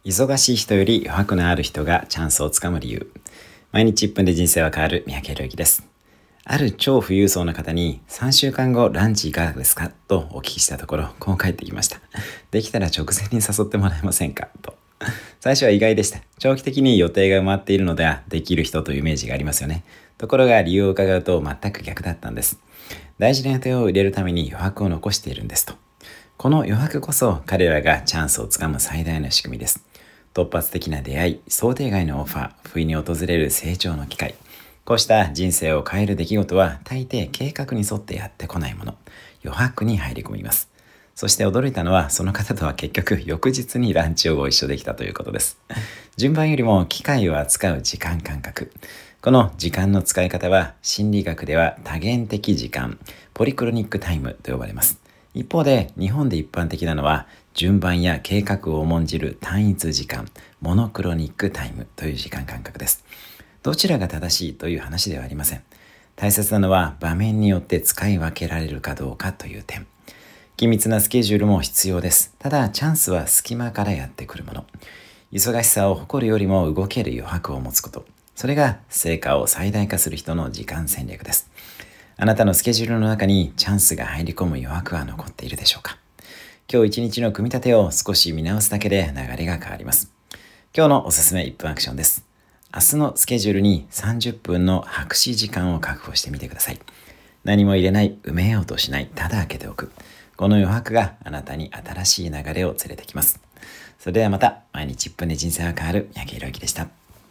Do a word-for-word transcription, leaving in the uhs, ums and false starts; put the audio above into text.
忙しい人より余白のある人がチャンスをつかむ理由。毎日いっぷんで人生は変わる三宅宏之です。ある超富裕層の方にさんしゅうかんごランチいかがですかとお聞きしたところ、こう返ってきました。できたら直前に誘ってもらえませんかと。最初は意外でした。長期的に予定が埋まっているのではできる人というイメージがありますよね。ところが理由を伺うと全く逆だったんです。大事な予定を入れるために余白を残しているんですと。この余白こそ彼らがチャンスをつかむ最大の仕組みです。突発的な出会い、想定外のオファー、不意に訪れる成長の機会。こうした人生を変える出来事は大抵計画に沿ってやってこないもの。余白に入り込みます。そして驚いたのはその方とは結局翌日にランチをご一緒できたということです。順番よりも機会を扱う時間感覚。この時間の使い方は心理学では多元的時間、ポリクロニックタイムと呼ばれます。一方で日本で一般的なのは順番や計画を重んじる単一時間、モノクロニックタイムという時間感覚です。どちらが正しいという話ではありません。大切なのは場面によって使い分けられるかどうかという点。緊密なスケジュールも必要です。ただチャンスは隙間からやってくるもの。忙しさを誇るよりも動ける余白を持つこと。それが成果を最大化する人の時間戦略です。あなたのスケジュールの中にチャンスが入り込む余白は残っているでしょうか。今日一日の組み立てを少し見直すだけで流れが変わります。今日のおすすめいっぷんアクションです。明日のスケジュールにさんじゅっぷんの白紙時間を確保してみてください。何も入れない、埋めようとしない、ただ開けておく。この余白があなたに新しい流れを連れてきます。それではまた、毎日いっぷんで人生が変わる三宅宏之でした。